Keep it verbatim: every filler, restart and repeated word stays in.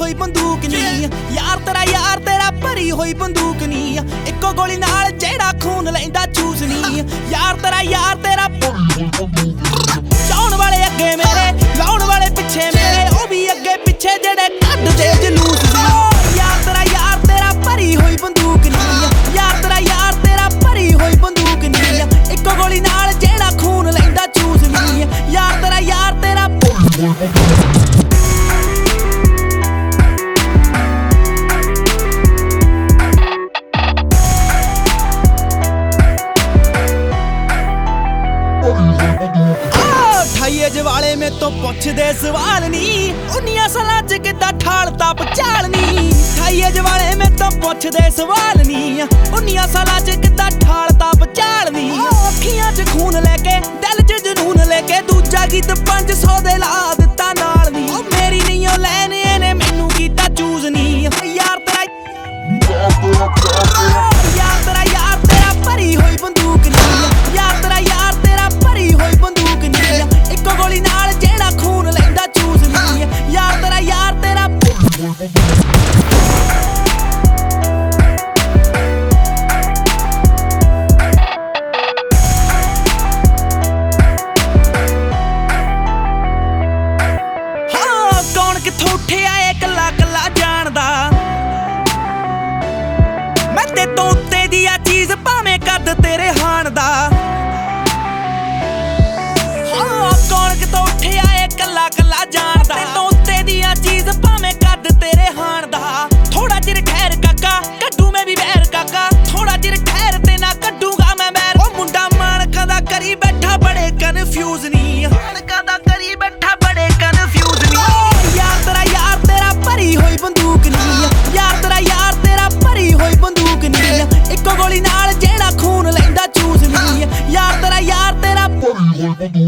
ਹੋਈ ਬੰਦੂਕ ਨੀ ਯਾਰ ਤੇਰਾ ਯਾਰ ਤੇਰਾ ਭਰੀ ਹੋਈ ਬੰਦੂਕ ਨੀ ਇੱਕੋ ਗੋਲੀ ਨਾਲ ਜਿਹੜਾ ਖੂਨ ਲੈਂਦਾ ਚੂਸ ਨੀ ਯਾਰ ਤੇਰਾ ਯਾਰ ਤੇਰਾ ਚਾਉਣ ਵਾਲੇ ਅੱਗੇ ਮੇਰੇ ਲਾਉਣ ਵਾਲੇ ਪਿੱਛੇ ਮੇਰੇ ਉਹ ਵੀ ਅੱਗੇ ਪਿੱਛੇ ਜਿਹੜੇ ਕੱਢਦੇ ਜਲੂਸ ਸੀ ਯਾਰ ਤੇਰਾ ਯਾਰ ਤੇਰਾ ਭਰੀ ਹੋਈ ਬੰਦੂਕ ਨੀ ਯਾਰ ਤੇਰਾ ਯਾਰ ਤੇਰਾ ਭਰੀ ਹੋਈ ਬੰਦੂਕ ਨੀ ਇੱਕੋ ਗੋਲੀ ਨਾਲ ਜਿਹੜਾ ਖੂਨ ਲੈਂਦਾ ਚੂਸ ਨੀ ਯਾਰ ਤੇਰਾ ਯਾਰ ਤੇਰਾ ਠਾਈਏ ਜਵਾਲੇ ਮੇ ਤੋਂ ਪੁੱਛਦੇ ਸਵਾਲ ਨੀ ਉਨੀਆਂ ਸਾਲਾਂ ਚ ਕਿੱਦਾਂ ਠਾਲ ਤਾਪ ਚਾਲ ਨੀ ਠਾਈਏ ਜਵਾਲੇ ਮੇ ਤੋਂ ਪੁੱਛਦੇ ਸਵਾਲ ਨੀ ਉਨੀਆਂ ਸਾਲਾਂ ਚ ਕਿੱਦਾਂ ਠਾਲ ਤਾਪ ਚਾਲ ਨੀ ਅੱਖੀਆਂ ਚ ਖੂਨ ਲੈ ਕੇ ਦਿਲ ਚ ਜਨੂਨ ਲੈ ਕੇ ਦੂਜਾ ਗੀਤ ਪੰਜ ਸੌ ਦੇ ਲਾ ਦਿੱਤਾ ਨਾਲ ਨੀ ਮੇਰੀ ਨਹੀਂ ਉਹ ਲੈਣ ਇਹਨੇ ਮੈਨੂੰ ਕੀਤਾ ਚੂਜ਼ ਨੀ ਯਾਰ ਤੇਰਾ ਯਾਰ ਤੇਰਾ ਯਾਰ ਤੇਰਾ ਭਰੀ ਹੋਈ ਬੰਦੂਕ ਨੀ ਯਾਰ ਤੇਰਾ ਯਾਰ ਤੇਰਾ ਭਰੀ ਹੋਈ ਬੰਦੂਕ ਨੀ ਇੱਕੋ ਗੋਲੀ ਨਾਲ ਜਿਹੜਾ ਖੂਨ ਲੈਂਦਾ ਚੂਸ ਨੀ ਯਾਰ ਤੇਰਾ ਯਾਰ ਤੇਰਾ ਹਾਂ ਕੌਣ ਕਿੱਥੋਂ ਉੱਠਿਆ ਏ ਕੱਲਾ ਕੱਲਾ ਜਾਣਦਾ ਮੈਂ ਤੇ ਤੋਂ ਉੱਤੇ ਦੀ ਆ ਚੀਜ਼ ਭਾਵੇਂ ਕੱਦ ਤੇਰੇ ਹਾਣ ਦਾ ਕੌਣ ਕਿਤੋਂ ਉੱਠਿਆ ਏ ਕੱਲਾ ਕੱਲਾ ਜਾਣਦਾ ਤੇ ਤੋਂ ਉੱਤੇ ਦੀਆਂ ਚੀਜ਼ ਭਾਵੇਂ ਕੱਦ ਤੇਰੇ ਹਾਣ ਦਾ ਥੋੜਾ ਚਿਰ ਠਹਿਰ ਕਾਕਾ ਕੱਢੂ ਮੈਂ ਵੀ ਵੈਰ ਕਾਕਾ ਥੋੜਾ ਚਿਰ ਠਹਿਰ ਤੇ ਨਾ ਕੱਢੂਗਾ ਮੈਂ ਵੈਰ ਉਹ ਮੁੰਡਾ ਮਾਨਕਾਂ ਦਾ ਕਰੀ ਬੈਠਾ ਬੜੇ ਕਨਫਿਊਜ਼ ਨੀ